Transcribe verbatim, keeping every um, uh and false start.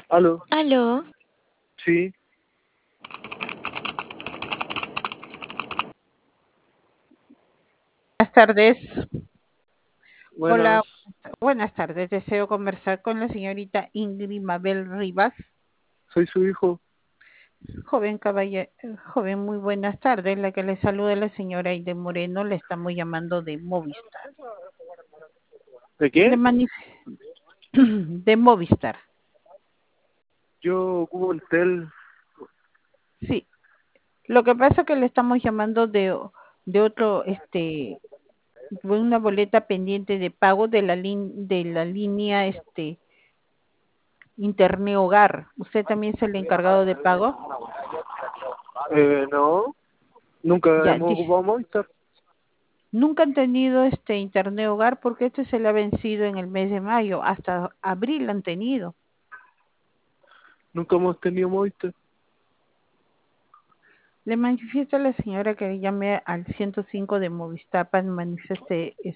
Aló, Aló, sí, Buenas tardes. Hola, buenas. buenas tardes. Deseo conversar con la señorita Ingrid Mabel Rivas. Soy su hijo. Joven caballero, joven, muy buenas tardes. La que le saluda es la señora Aide Moreno. Le estamos llamando de Movistar. ¿De Le qué? manif- de Movistar. Yo ocupo el tel. Sí. Lo que pasa es que le estamos llamando de, de otro, este, de una boleta pendiente de pago de la lin- de la línea, este, Internet Hogar. ¿Usted también es el encargado de pago? Eh, no, nunca Ya, hemos dice. ocupado Movistar. Nunca han tenido este internet hogar porque este se le ha vencido en el mes de mayo, hasta abril han tenido. Nunca hemos tenido Movistar. Le manifiesta a la señora que llame al ciento cinco de Movistar para manifestar